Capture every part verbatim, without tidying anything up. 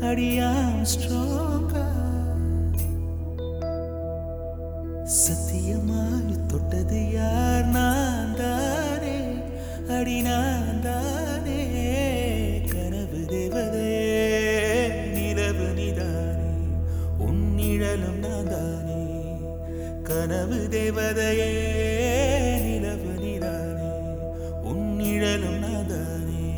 அடியாம் ஸ்ட்ராங்கா சத்தியமாய் தொட்டது யார் நான் தானே அடி நான் தானே கனவு தேவதையே நிலவு நீதானே உன் நிழலும் நான் தானே கனவு தேவதையே நிலவு நீதானே உன் நிழலும் நான் தானே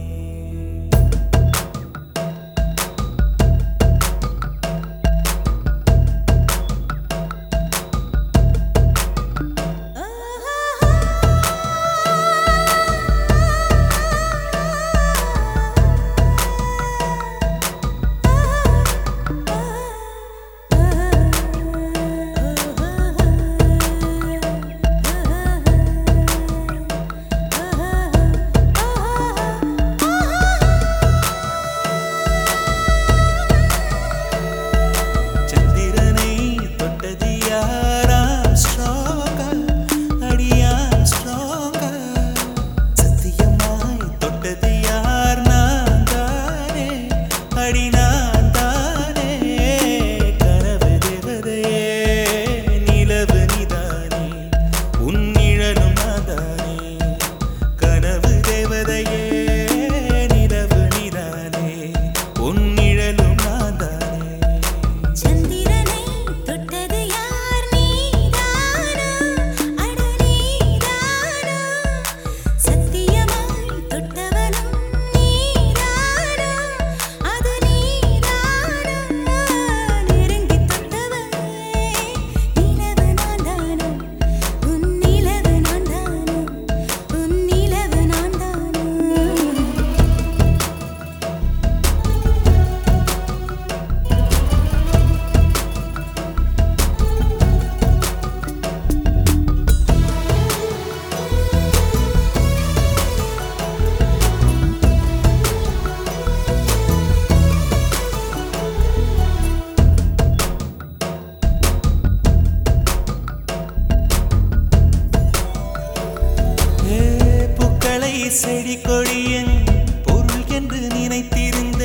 செடி கொடியன் பொருள் என்று நினைத்திருந்த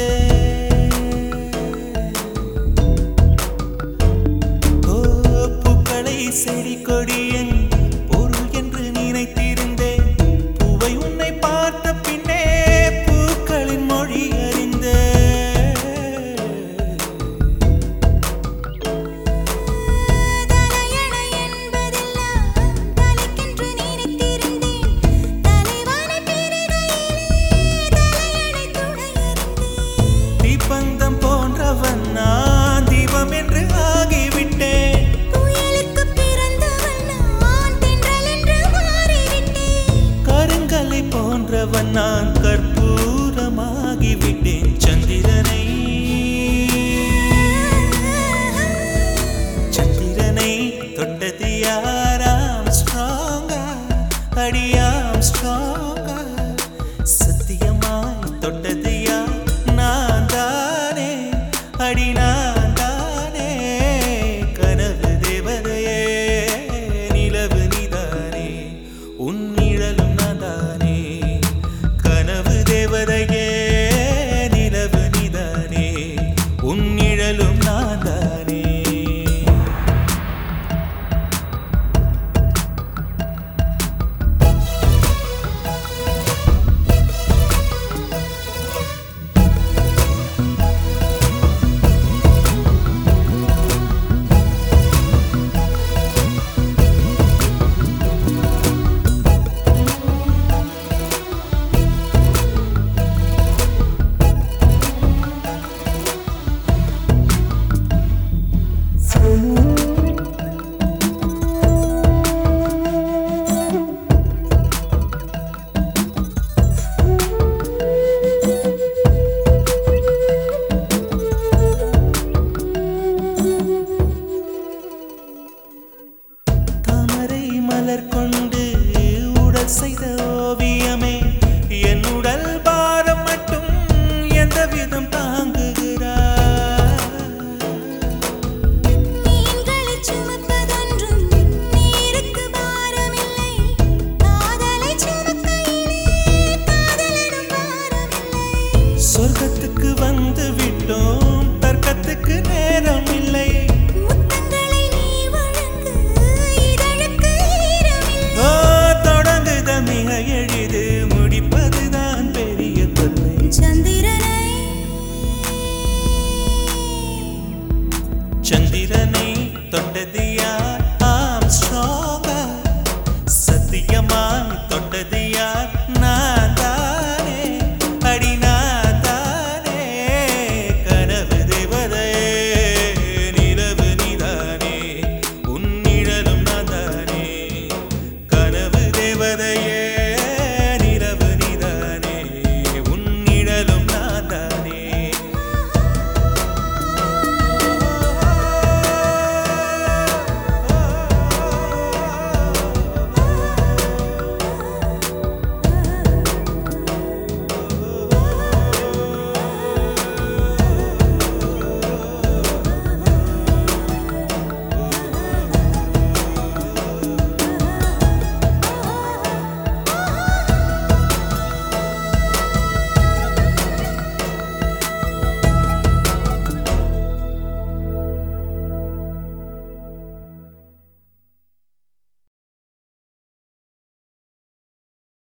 பூக்களை செடி கொடியன் பொருள் என்று நினைத்திருந்தேன் பூவை உன்னை பார்த்த பின்னே பூக்களின் மொழி அறிந்த பந்தம் போன்றவன் நான் தீபம் என்று ஆகிவிட்டேன் புயலுக்கு பிறந்தவன் நான் தென்றல் என்று மாறிவிட்டேன் கருங்கலை போன்றவன் நான் கற்பூரமாகிவிட்டேன் சந்திரனை சந்திரனை தொட்டது யாராம் ஸ்ட்ராங்கா அடியாம் ஸ்ட்ராங்கா சத்தியமாய் தொட்டது யார் நான் தானே அடி நான் தானே கனவு தேவதையே நிலவு நீதானே உன் நிழலும் நான் தானே கனவு தேவதையே நிலவு நீதானே உன் நிழலும் நான் தானே மலர் கொண்டு உடல் செய்த ஓவியமே என் உடல் பாரம் மட்டும் எந்த விதம் தாங்குகிறார் மீன்களை சுமப்பதொன்றும் நீருக்கு பாரமில்லை காதலை சுமக்கையிலே காதலனும் பாரமில்லை சொர்க்கத்துக்கு வந்து விட்டோம் தொட்டது யார்? நான் தானே, அடி நான் தானே. கனவு தேவதையே, நிலவு நீதானே, உன் நிழலும் நான் தானே. கனவு தேவதையே